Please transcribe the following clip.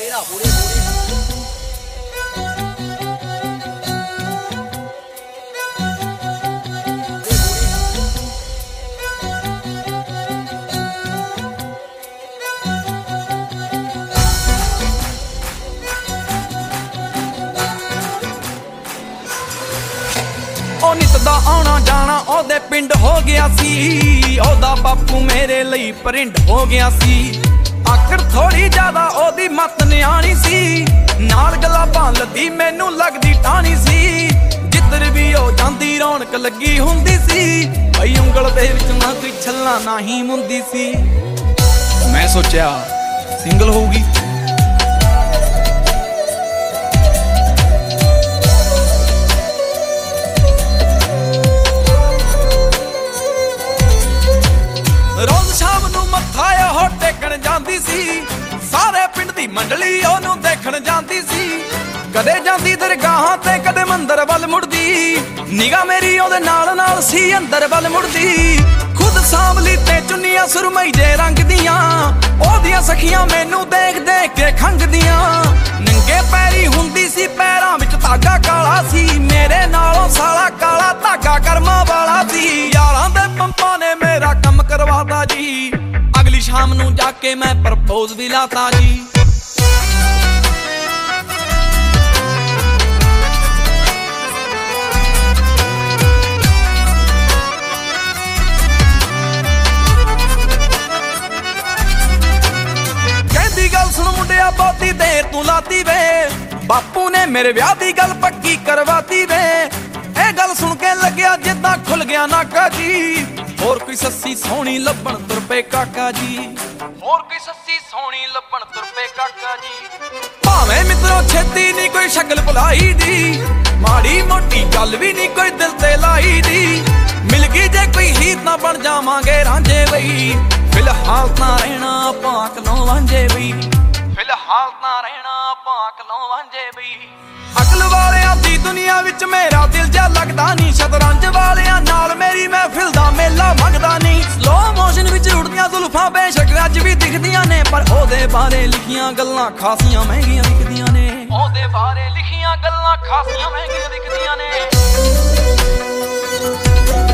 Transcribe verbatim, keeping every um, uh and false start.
तेरा पूरे पूरे नित दा आना जाना ओदे पिंड हो गया सी, ओदा बापू मेरे लई परिंड हो गया सी। आखर थोड़ी ज्यादा ओदी मत न्याणी सी, नाल गलाबां लदी मैनू लगदी टाणी सी। जिधर भी ओ जांदी रौनक लगी हुंदी सी, भई उंगल दे विच ना कोई छल्ला ना ही मुंदी सी। मैं सोचा सिंगल होगी, रोज शाम नू मत्था हो टेकण जांदी सी, सारे पिंड दी मंडली ओनू देखण जांदी सी। कदे जांदी दरगाहां ते कदे मंदर वल मुड़दी, निगाह मेरी ओदे नाल नाल सी अंदर वल मुड़दी। खुद सांवली ते चुन्नियां सुरमई दे रंग दियां, ओदियां सखियां मैनू देख देख के खंगदियां। नंगे पैरी हुंदी सी, पैरां विच धागा काला सी, मेरे नालों साला काला धागा करमां वाला सी। यारां दे पंपां ने मेरा कम करवाता जी, अगली शाम नू जाके मैं प्रपोज भी लाता जी। कहंदी गल सुन मुंडिया बहुती देर तू लाती वे, बापू ने मेरे ब्याह दी गल पक्की करवाती वे। ए गल सुन के लग्या जिद्दां खुल गया नाका जी, होर कोई सस्सी सोहनी लब्बण तुर पे काका जी, होर कोई सस्सी सोहनी लब्बण तुर पे काका जी। भावें मित्रों छेती नहीं कोई शक्ल भुलाई दी, माड़ी मोटी गल भी नहीं कोई दिल ते लाई दी। मिल गई जे कोई हीर ना बन जावांगे रांझे बई, फिलहाल ना रहना पाक लो वांझे बई, फिलहाल ना रहना पाक लो वांझे बई। अकल वालियां दी दुनिया विच मेरा दिल जा लगदा नहीं, शतरंज वालियां नाल मेरी महफिल दा मेला मंगदा नहीं। स्लो मोशन विच उड़दियां जुल्फां बेशक अज भी दिखदियां ने, पर ओदे बारे लिखियां गल्लां खासियां महंगियां विकदियां ने, ओदे बारे लिखियां गल्लां खासियां महंगियां विकदियां ने।